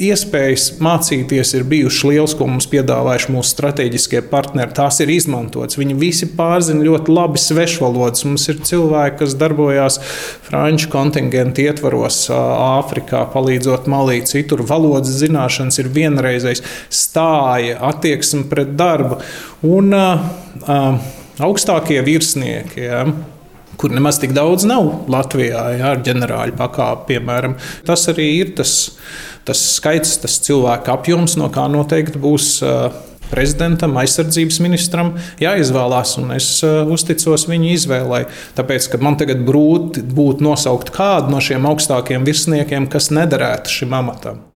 iespējas mācīties ir bijušas liels, ko mums piedāvājuši mūsu strateģiskie partneri. Tās ir izmantotas. Viņi visi pārzina ļoti labi svešvalodas. Mums ir cilvēki, kas darbojās franču kontingentu ietvaros Āfrikā, palīdzot Malī. Citur valodas zināšanas ir vienreizējs, stāja, attieksme pret darbu. Un augstākie virsnieki, ja, kur nemaz tik daudz nav Latvijā, ja, ar ģenerāļu pakāpi, piemēram. Tas arī ir tas skaits, tas cilvēku apjoms, no kā noteikti būs prezidentam, aizsardzības ministram jāizvēlās, un es uzticos viņa izvēlei. Tāpēc, ka man tagad grūti būtu nosaukt kādu no šiem augstākiem virsniekiem, kas nederētu šim amatam.